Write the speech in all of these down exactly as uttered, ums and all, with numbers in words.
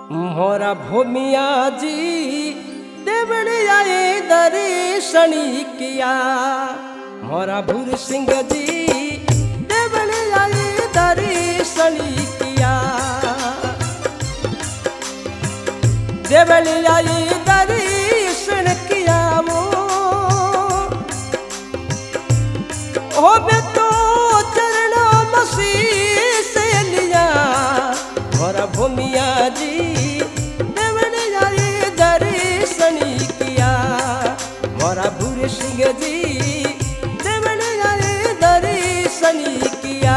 मोरा भूमिया जी देवड़ आए दर्शनी किया। मोरा भूर सिंह जी देवड़ आए दर्शनी किया। देवड़ आए दर्शन किया वो ओ मैं तो चरणों मसीह से लिया। मोरा भूमिया जी मोरा भूर सिंह जी देवड़ आए दर्शनी किया।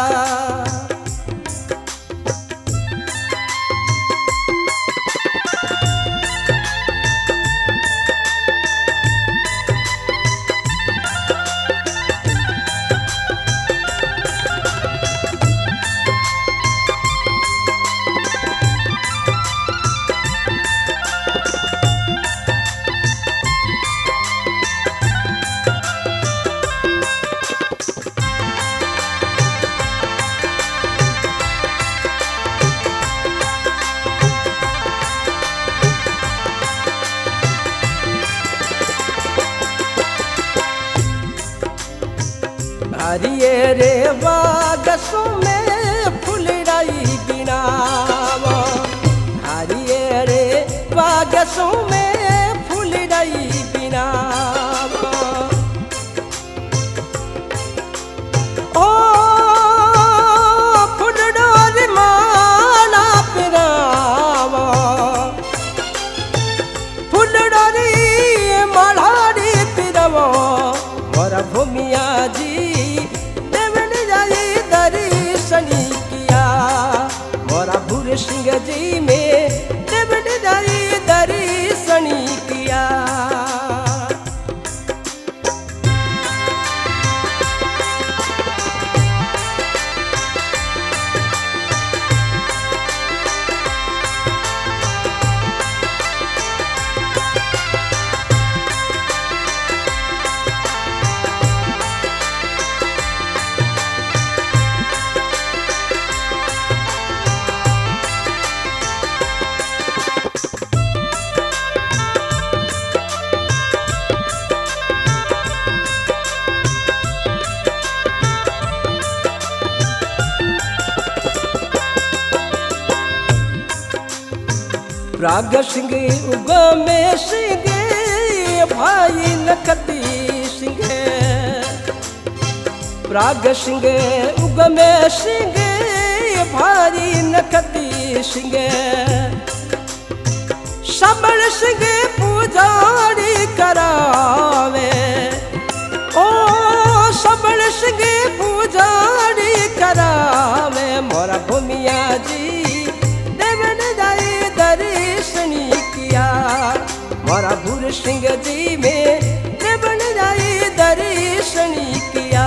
हरिये रे बागसों में फुलराई बिनाव। हरिये रे बागसों में फुलराई बिनाव। ओ फुलडोर माला पिराव। फुलडोरी मालाड़ी पिराव। मोरा भूमिया जी दर्शनी किया। मोरा भूर सिंह जी में देवड़ आए दर्शनी किया। प्राग सिंह उगमे सिंह भाई नकती सिंह। प्राग सिंह उगमे सिंह भाई नकती सिंह। सबल सिंह पुजारी करावे। ओ सबल सिंह पुजारी करावे। मोरा भूमिया जी दर्शनी किया। मोरा भूर सिंह जी में देवड़ आए दर्शनी किया।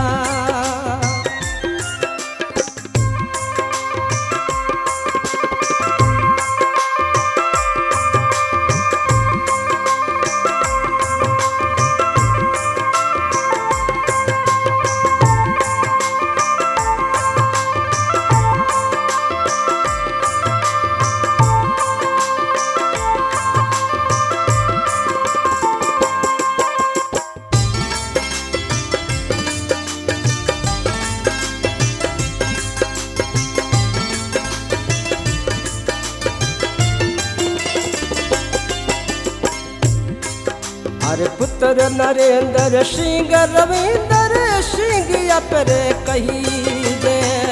अरे पुत्र नरेंद्र सिंह रविंद्र सिंह अपर कही दे।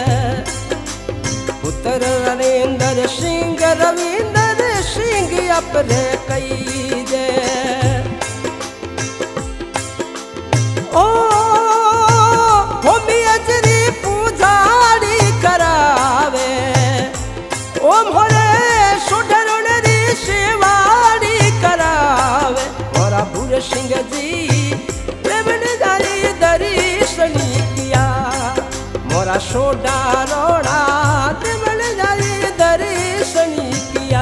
पुत्र नरेंद्र सिंह रविंद्र सिंह अपर कही दे। ओ भूमिया जी पुजारी करावे। ओ मोरे सुधरुण री सेवारी करावे। मोरा भूर सिंह जी देवड़ आए दर्शनी किया। मोरा सोडा रोड़ा देवड़ आए दर्शनी किया।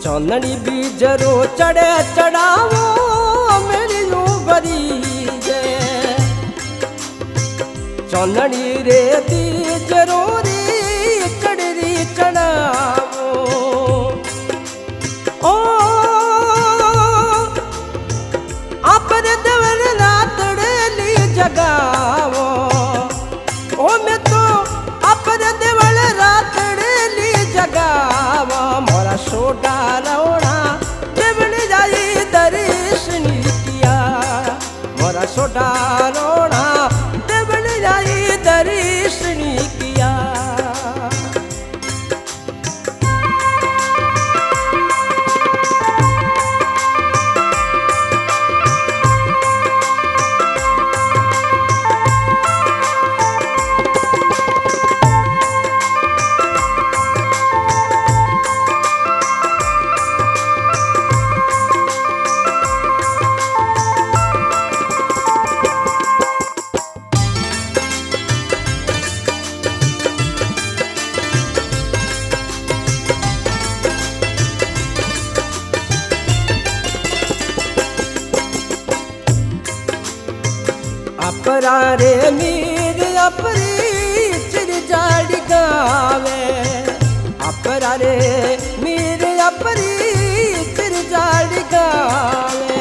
चांदनी बीजरो चढ़े चढ़ावो मेरी यूं बरी जे चांदनी रे बीजरो रे चढ़ी चढ़ावो ओ आपरे देवर रातड़ली जगावो ओ मैं तो आपरे देवर रातड़ली जगावा मोरा सोडा रौना देवण जाई दर्शन किया मोरा सोडा रौना देवण जाई दर्शन किया अपरा रे मीर अपरी चिर जाड़ गावे अपरा रे मीर अपरी चिर जाड़ गावे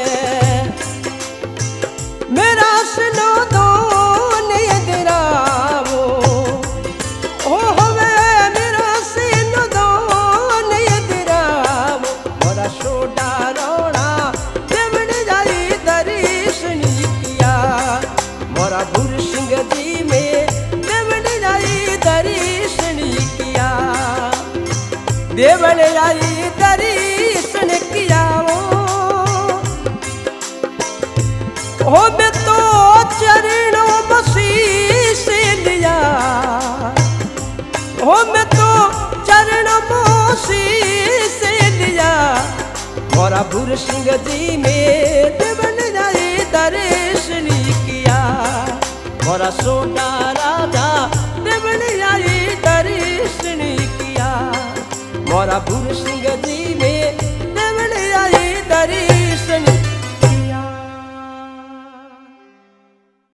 मेरा सुनो दो नियदरावो ओ हवे मेरा सुनो दो नियदरावो मोरा सोडा रोना देवण जाई दर्शन किया मोरा भूर सिंह जी में देवण जाई दर्शन किया देवण जाई दर्शन किया ओ मैं तो चरणों मसीह से लिया ओ मैं तो चरणों मसीह से लिया मोरा भूर सिंह जी में देवण जाई दर्शन किया मोरा सोना राजा देवण जाई दर्शन किया मोरा भूर सिंह जी में